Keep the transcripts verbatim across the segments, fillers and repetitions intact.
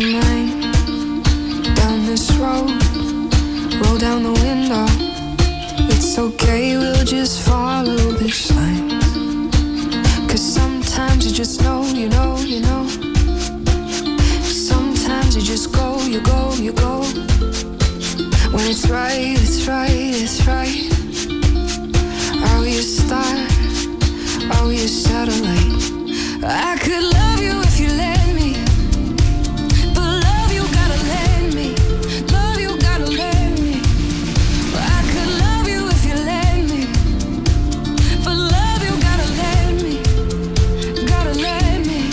nine, down this road, roll down the window. It's okay, we'll just follow the signs. Cause sometimes you just know, you know, you know. Sometimes you just go, you go, you go. When it's right, it's right, it's right. Are we a star? Are we a satellite? I could love you if you let me, but love you gotta let me. Love you gotta let me. I could love you if you let me, but love you gotta let me. Gotta let me.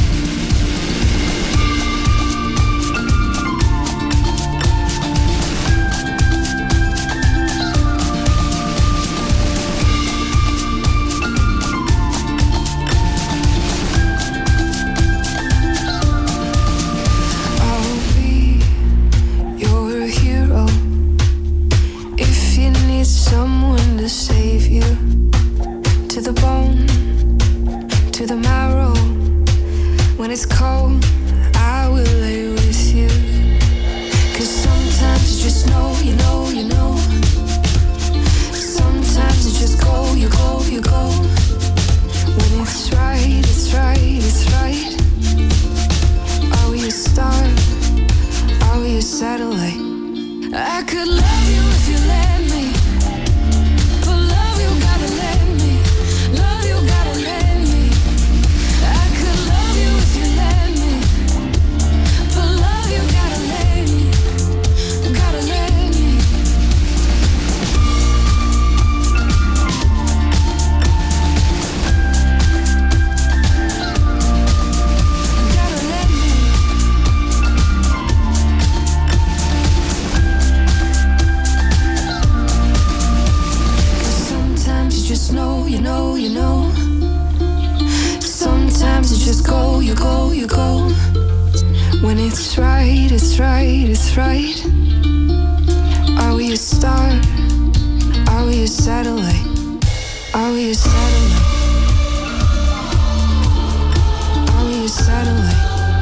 Someone to save you, to the bone, to the marrow. When it's cold, I will lay with you. Cause sometimes you just know, you know, you know. Sometimes you just go, you go, you go. When it's right, it's right, it's right. Are we a star? Are we a satellite? I could love you if you let me. You know, you know. Sometimes you just go, you go, you go. When it's right, it's right, it's right. Are we a star? Are we a satellite? Are we a satellite? Are we a satellite?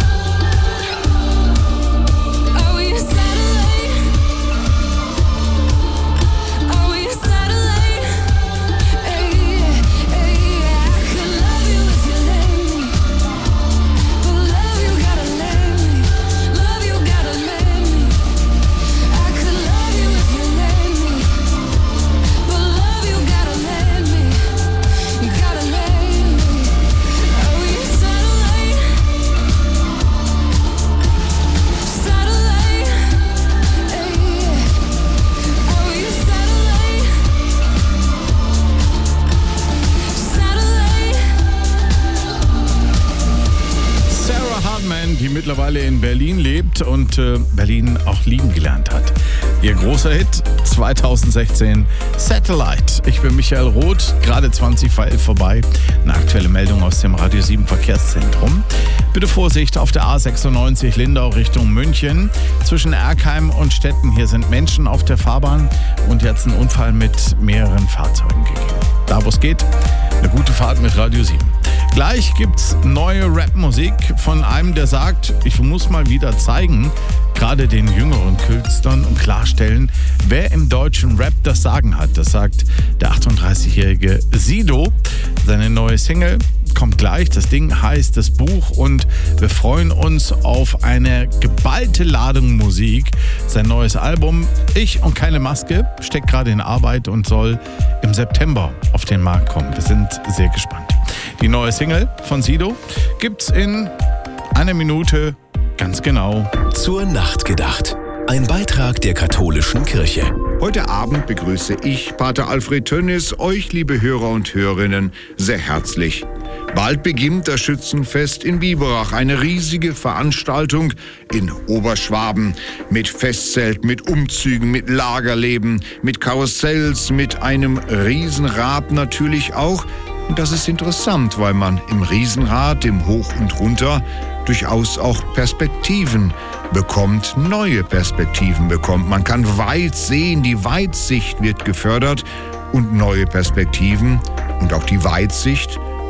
Die mittlerweile in Berlin lebt und äh, Berlin auch lieben gelernt hat. Ihr großer Hit zwanzig sechzehn, Satellite. Ich bin Michael Roth, gerade zwanzig vor elf vorbei. Eine aktuelle Meldung aus dem Radio sieben Verkehrszentrum. Bitte Vorsicht auf der A sechsundneunzig Lindau Richtung München. Zwischen Erkheim und Stetten. Hier sind Menschen auf der Fahrbahn und jetzt ein Unfall mit mehreren Fahrzeugen gegeben. Da wo es geht, eine gute Fahrt mit Radio sieben. Gleich gibt's neue Rap-Musik von einem, der sagt, ich muss mal wieder zeigen, gerade den jüngeren Künstlern und klarstellen, wer im deutschen Rap das Sagen hat. Das sagt der achtunddreißigjährige Sido. Seine neue Single kommt gleich. Das Ding heißt Das Buch und wir freuen uns auf eine geballte Ladung Musik. Sein neues Album Ich und keine Maske steckt gerade in Arbeit und soll im September auf den Markt kommen. Wir sind sehr gespannt. Die neue Single von Sido gibt's in einer Minute ganz genau. Zur Nacht gedacht. Ein Beitrag der katholischen Kirche. Heute Abend begrüße ich, Pater Alfred Tönnis, euch, liebe Hörer und Hörerinnen, sehr herzlich. Bald beginnt das Schützenfest in Biberach, eine riesige Veranstaltung in Oberschwaben mit Festzelt, mit Umzügen, mit Lagerleben, mit Karussells, mit einem Riesenrad natürlich auch. Und das ist interessant, weil man im Riesenrad, im Hoch und Runter, durchaus auch Perspektiven bekommt, neue Perspektiven bekommt. Man kann weit sehen, die Weitsicht wird gefördert und neue Perspektiven und auch die Weitsicht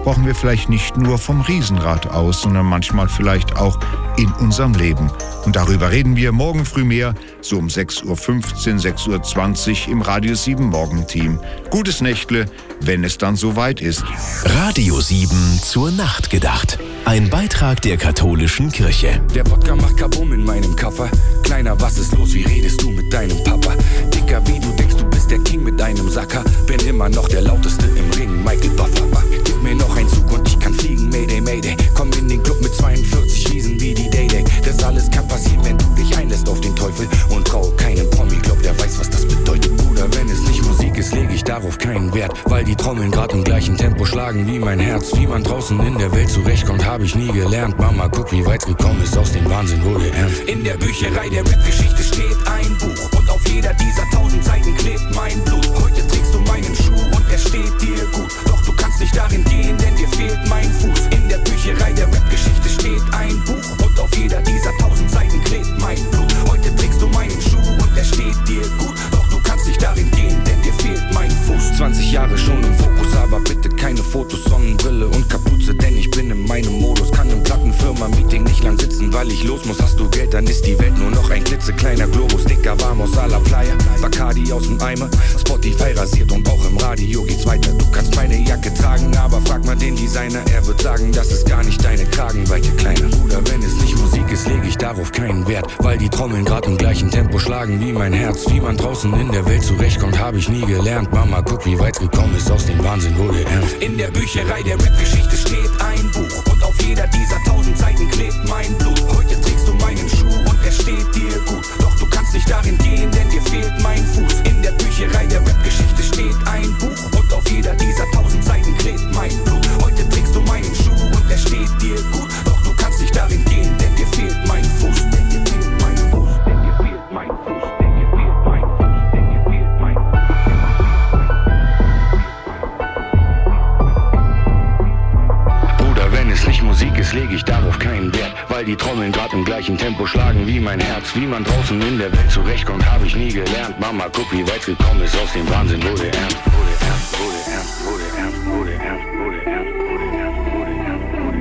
brauchen wir vielleicht nicht nur vom Riesenrad aus, sondern manchmal vielleicht auch in unserem Leben. Und darüber reden wir morgen früh mehr, so um sechs Uhr fünfzehn, sechs Uhr zwanzig im Radio sieben Morgenteam. Gutes Nächtle, wenn es dann soweit ist. Radio sieben zur Nacht gedacht. Ein Beitrag der katholischen Kirche. Der Wodka macht Kabum in meinem Koffer. Kleiner, was ist los? Wie redest du mit deinem Papa? Dicker, wie du denkst, du bist der King mit deinem Sacker. Bin immer noch der lauteste im Ring, Michael Buffer. Gib mir noch einen Zug und ich kann fliegen, Mayday, Mayday. Komm in den Club mit zweiundvierzig Riesen wie die Day-Day. Das alles kann passieren, wenn du dich einlässt auf den Teufel. Und trau keinen Promi, glaub, der weiß, was das bedeutet. Bruder, wenn es nicht Musik ist, leg ich darauf keinen Wert. Weil die Trommeln grad im gleichen Tempo schlagen wie mein Herz. Wie man draußen in der Welt zurechtkommt, hab ich nie gelernt. Mama, guck, wie weit gekommen ist, aus dem Wahnsinn wurde ernst. In der Bücherei der Rap-Geschichte steht ein Buch. Und auf jeder dieser tausend Seiten klebt mein Blut. Heute trägst du meinen Schuh und er steht dir gut. Doch du kannst nicht darin gehen, denn dir fehlt mein Fuß. In der Bücherei der Rap-Geschichte steht ein Buch. Und auf jeder dieser tausend Seiten klebt mein Blut. Heute trägst du meinen Schuh und er steht dir gut. Doch du kannst nicht darin gehen, denn dir fehlt mein Fuß. zwanzig Jahre schon im Fokus, aber bitte keine Fotos, Sonnenbrille und Kapuze. Denn ich bin in meinem Modus, kann im Plattenfirma-Meeting nicht lang sitzen, weil ich los muss. Hast du Geld, dann ist die Welt nur noch ein klitzekleiner Globus. Dicker warm aus aller Playa, Bacardi aus dem Eimer. Spotify rasiert und auch im Radio geht's weiter. Du kannst meine Jacke tragen, aber frag mal den Designer. Er wird sagen, das ist gar nicht deine Kragenweite, kleiner Bruder. Wenn es nicht Musik ist, lege ich darauf keinen Wert. Weil die Trommeln grad im gleichen Tempo schlagen wie mein Herz. Wie man draußen in der Welt zurechtkommt, hab ich nie gelernt. Mama, guck, wie weit gekommen ist, aus dem Wahnsinn wurde ernst. In der Bücherei der Rap-Geschichte steht ein Buch. Und auf jeder dieser tausend Seiten klebt mein Blut. Heute trägst du meinen Schuh und er steht dir gut. Doch du kannst nicht darin gehen, denn dir fehlt mein Fuß. In der Bücherei der Rap-Geschichte steht ein Buch. Und auf jeder dieser tausend Seiten klebt mein Blut. Heute trägst du meinen Schuh und er steht dir gut. Doch du kannst nicht darin gehen, denn dir fehlt mein Fuß. Denn dir fehlt mein Fuß, denn dir fehlt mein Fuß, denn dir fehlt mein Fuß, denn dir fehlt mein Fuß. Bruder, wenn es nicht Musik ist, lege ich darauf keinen Wert. Weil die Trommeln grad im gleichen Tempo schlagen wie mein Herz. Wie man draußen in der Welt zurechtkommt, hab ich nie gelernt. Mama, guck, wie weit gekommen ist, aus dem Wahnsinn wurde ernst. Wurde ernst, wurde ernst, wurde ernst, wurde ernst, wurde ernst, wurde ernst, wurde ernst, wurde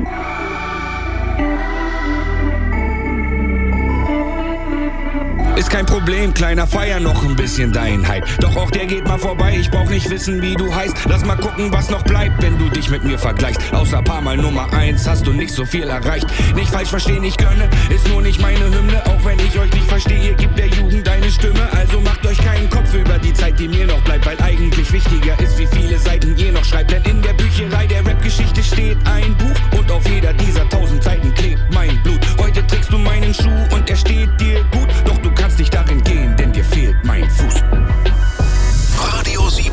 ernst. Ist kein Problem, kleiner, feier noch ein bisschen deinen Hype. Doch auch der geht mal vorbei, ich brauch nicht wissen, wie du heißt. Lass mal gucken, was noch bleibt, wenn du dich mit mir vergleichst. Außer paar Mal Nummer eins hast du nicht so viel erreicht. Nicht falsch verstehen, ich gönne, ist nur nicht meine Hymne. Auch wenn ich euch nicht verstehe, gibt der Jugend eine Stimme. Also macht euch keinen Kopf über die Zeit, die mir noch bleibt. Weil eigentlich wichtiger ist, wie viele Seiten ihr noch schreibt. Denn in der Bücherei der Rap-Geschichte steht ein Buch. Und auf jeder dieser tausend Seiten klebt mein Blut. Heute trägst du meinen Schuh und er steht dir gut. Doch du kannst nicht darin gehen, denn dir fehlt mein Fuß. Radio sieben.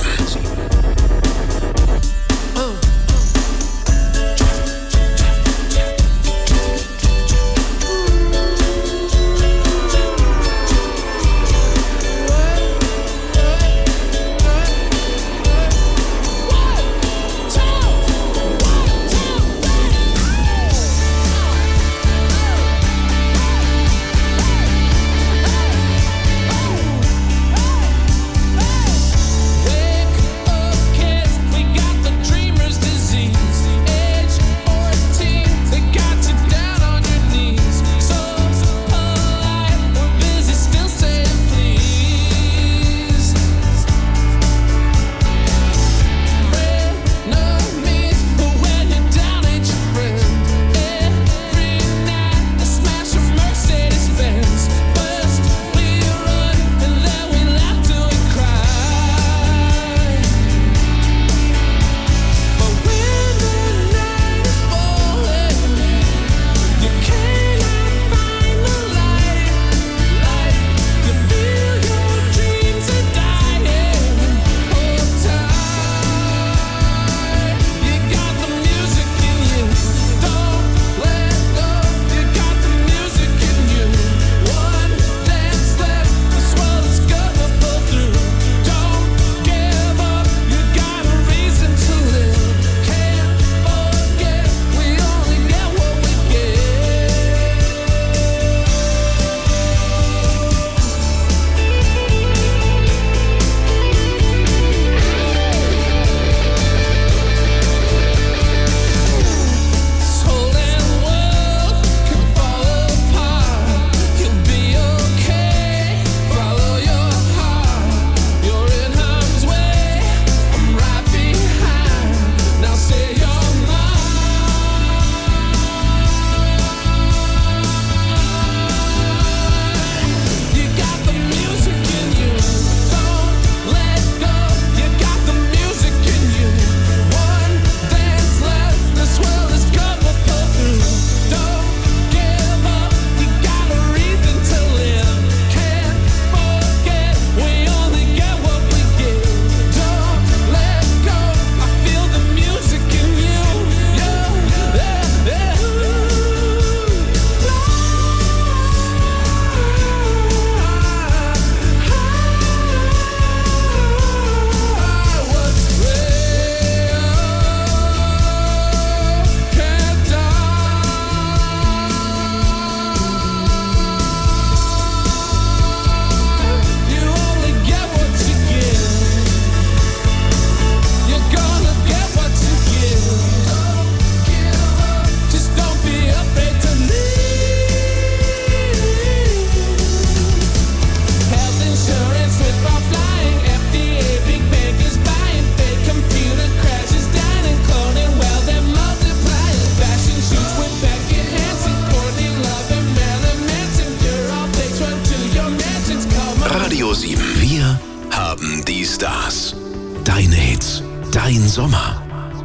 Die Stars. Deine Hits. Dein Sommer.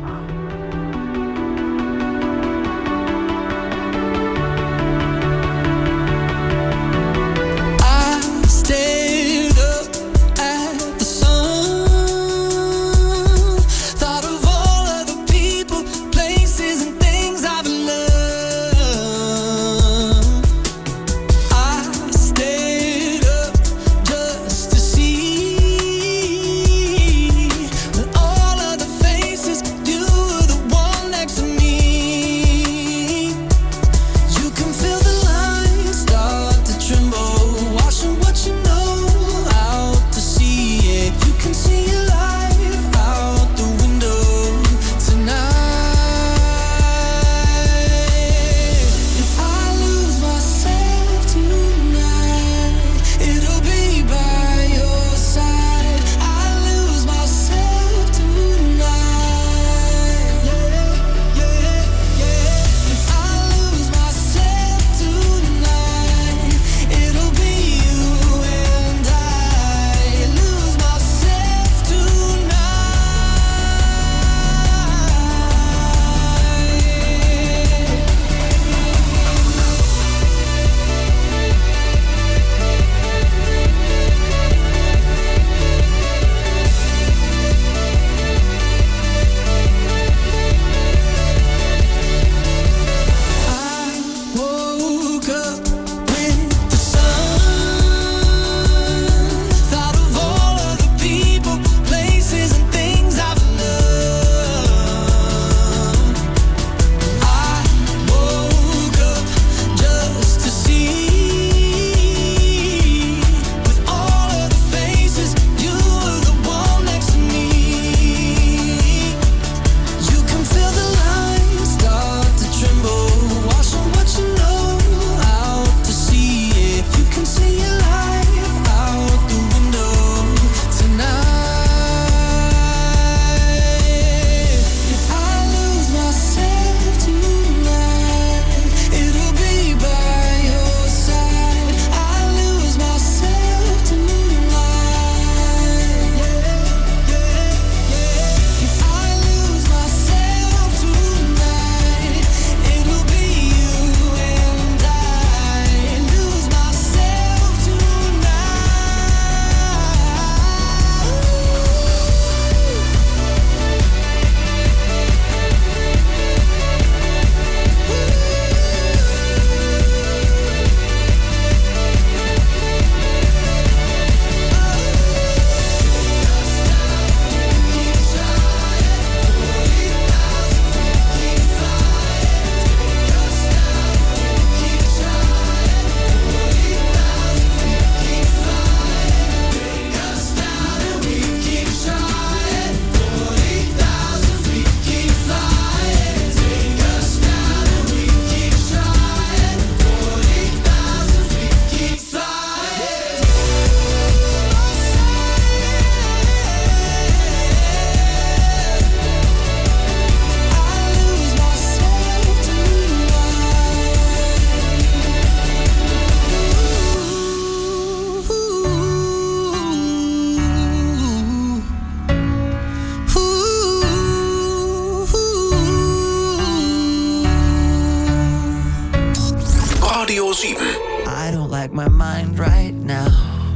I don't like my mind right now.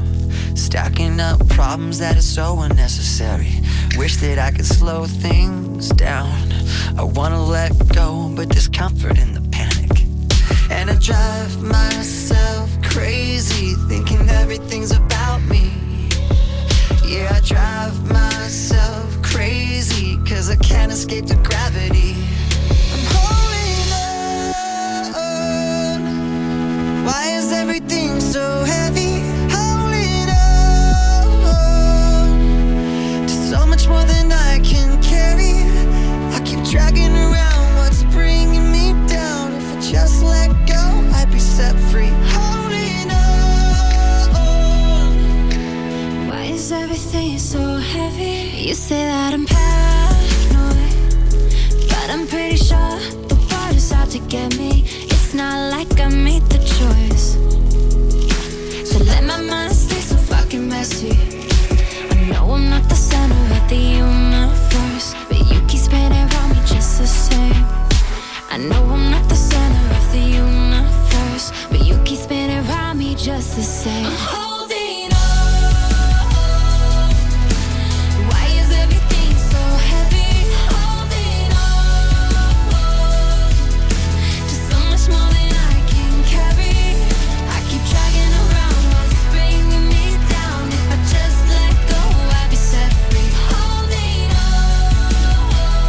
Stacking up problems that are so unnecessary. Wish that I could slow things down. I wanna let go, but there's comfort in the panic. And I drive myself crazy, thinking everything's about me. Yeah, I drive myself crazy, cause I can't escape the gravity. I'm holding on. Why is everything so heavy? Holding on to so much more than I can carry. I keep dragging around what's bringing me down. If I just let go, I'd be set free. Holding on. Why is everything so heavy? You say that I'm paranoid, but I'm pretty sure the world is out to get me. It's not like I made the choice. me just the same. I'm holding on. Why is everything so heavy? Holding on to so much more than I can carry. I keep dragging around what's bringing me down. If I just let go, I'd be set free. Holding on.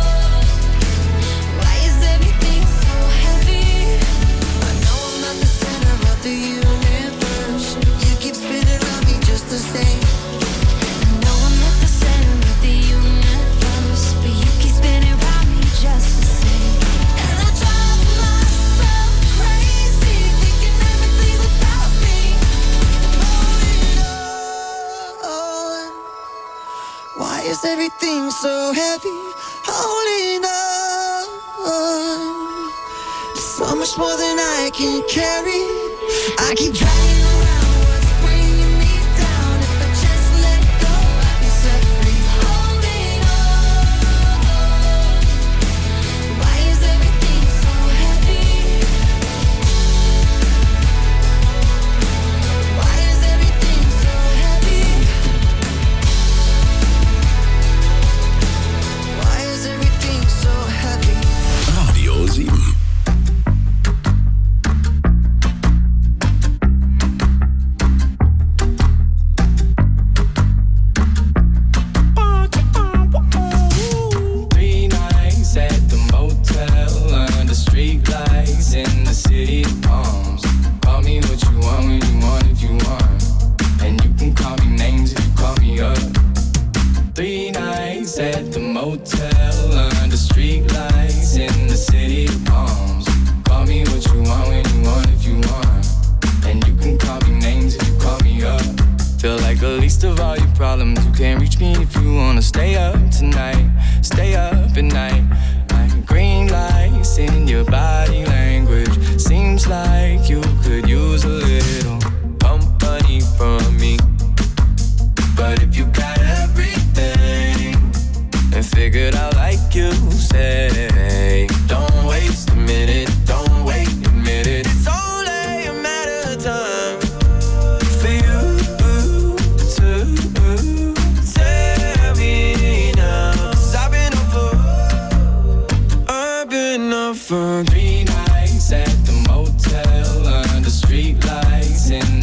Why is everything so heavy? I know I'm not the center of the universe. You keep spinning around me just the same. I know I'm not the center of the universe, but you keep spinning around me just the same. And I drive myself crazy, thinking everything's about me. Holding on. Why is everything so heavy? Holding on. So much more than I can carry. I keep dragging around what's bringing me down. If I just let go, I'd be set free. Holding on. Why is everything so heavy? Why is everything so heavy? Why is everything so heavy? Radio sieben. Three nights at the motel under street lights in the city of palms. Call me what you want when you want if you want, and you can call me names if you call me up. Three nights at the motel under street lights in the city of palms. Call me what you want when you want if you want, and you can call me names if you call me up. Feel like the least of all your problems. You can't reach me if you wanna stay up tonight. Stay up at night. Like green lights in your body language. Seems like you could use a little company from me. But if you got everything and figured out like you say, don't waste a minute, don't wait a minute. It's only a matter of time for you to tell me now. 'Cause I've been up for, I've been up for three nights at the motel